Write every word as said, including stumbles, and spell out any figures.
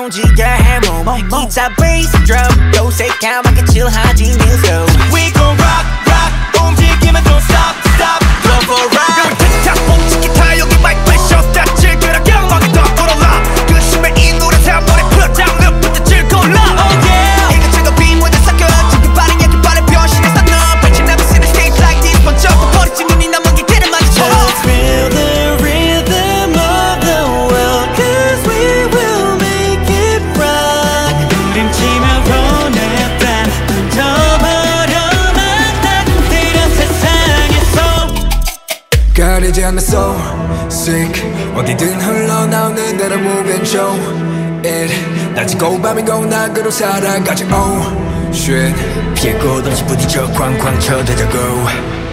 움직여 해몸 기타 베이스 드럼 요새까맣게 칠하지 new flow We gon' rock rock 움직이면 don't stop stop Go for a ride 틱탁 멈춘 기타 여기 마이크 프레셔 딱 즐겨라 경악이 더 불어라 그 심해 이 노래 다 머리 풀어 장르부터 즐거울라 Oh yeah 이것저것 빈무대 섞여 지금 빠른 약간 빠른 변신해서 너 Bet you never seen a stage like this 번쩍 버리지 눈이 남은 기대를 마주쳐 Let's feel the rhythm of the world Cause we will make it rock 부림치며 보냈다 던져버려만 따뜻한 세상에서 가리지 않는 soul sick 어디든 흘러나오는 대로 move and show it 낮이고 밤이고 낙으로 살아가지 oh shit 피해 곳 없이 부딪혀 쾅쾅 쳐대자고